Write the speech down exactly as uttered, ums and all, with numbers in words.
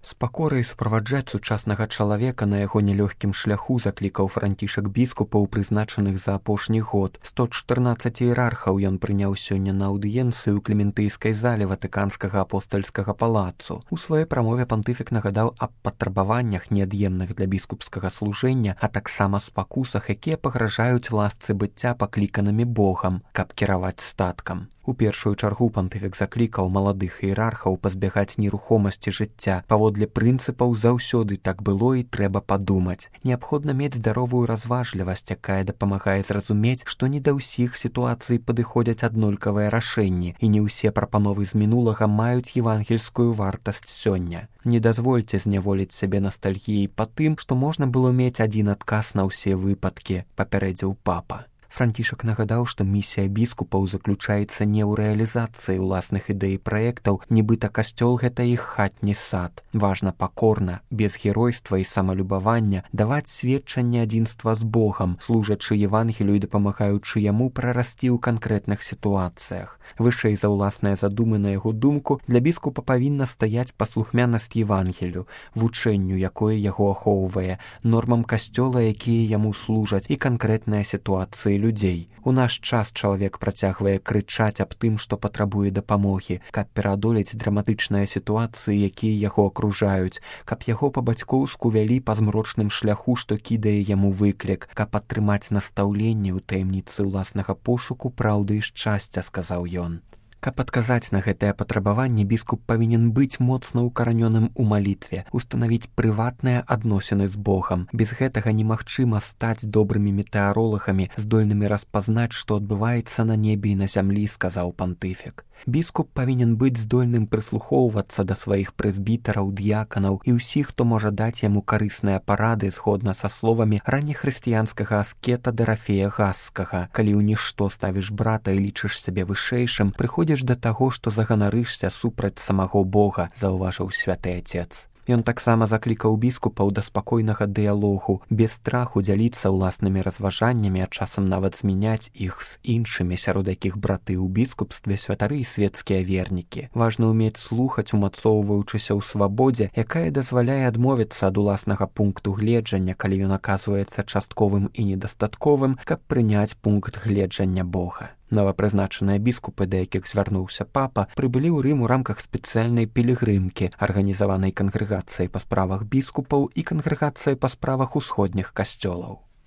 З пакорай суправаджаць сучаснага чалавека на яго нялёгкім шляху заклікаў Францішак біскупаў, прызначаных за апошні год. сто чатырнаццаць іерархаў ён прыняў сёння на аўдыенцыі ў Клементыйскай зале Ватыканскага апостальскага палацу. У сваёй прамове пантыфік нагадаў аб патрабаваннях неад'емных для біскупскага служэння, а таксама спакусах, якія пагражаюць ласцы быцця пакліканымі Богам, каб кіраваць статкам. У першую чаргу пантыфік заклікаў маладых іерархаў пазбягаць нерухомасці жыцця. Паводле прынцыпаў заўсёды так было і трэба падумаць. Неабходна мець здаровую разважлівасць, якая дапамагае зразумець, што не да ўсіх сітуацый падыходзяць аднолькавыя рашэнні, і не ўсе прапановы з мінулага маюць евангельскую вартасць сёння. Не дазвольце зняволіць сябе настальгіяй па тым, што можна было мець адзін адказ на ўсе выпадкі, папярэдзіў папа. Францішак нагадаў, што місія біскупаў заключаецца не ў рэалізацыі ўласных ідэй і праектаў, нібыта касцёл гэта іх хатні сад. Важна пакорна, без геройства і самалюбавання даваць сведчанне адзінства з Богам, служачы Евангелію і дапамагаючы яму прарасці ў канкрэтных сітуацыях. Вышэй за ўласныя задумы на яго думку, для біскупа павінна стаяць паслухмянасць Евангелію, вучэнню, якое яго ахоўвае, нормам касцёла, якія яму служаць, і канкрэтныя сітуацыі людзей. У наш час чалавек працягвае крычаць аб тым, што патрабуе дапамогі, каб пераадолець драматычныя сітуацыі, якія яго акружаюць, каб яго па-бацькоўску вялі па змрочным шляху, што кідае яму выклік, каб атрымаць настаўленне ў таямніцы ўласнага пошуку праўды і шчасця, сказаў ён. Каб адказаць на гэтае патрабаванне, біскуп павінен быць моцна ўкаранёным у малітве, устанавіць прыватныя адносіны з Богам. Без гэтага немагчыма стаць добрымі метэаролагамі, здольнымі распазнаць, што адбываецца на небе і на зямлі, сказаў пантыфік. Біскуп павінен быць здольным прыслухоўвацца да сваіх прэзбітараў, д'яканаў і ўсіх, хто можа даць яму карысныя парады згодна са словамі раннехрысціянскага аскета Дарафея Гасскага. Калі ў нішто ставіш брата і лічыш сябе вышэйшым, прыходзіш да таго, што заганарышся супраць самаго Бога, заўважыў святы Отец. Ён таксама заклікаў біскупаў да спакойнага дыялогу, без страху дзяліцца ўласнымі разважаннямі, а часам нават змяняць іх з іншымі, сярод якіх браты ў біскупстве, святары і свецкія вернікі. Важна ўмець слухаць, умацоўваючыся ў свабодзе, якая дазваляе адмовіцца ад уласнага пункту гледжання, калі ён аказваецца частковым і недастатковым, каб прыняць пункт гледжання Бога. Новапрызначаныя біскупы, да якіх звярнуўся папа, прыбылі ў Рым у рамках спецыяльнай пілігрымкі, арганізаванай кангрэгацыяй па справах біскупаў і кангрэгацыяй па справах усходніх касцёлаў.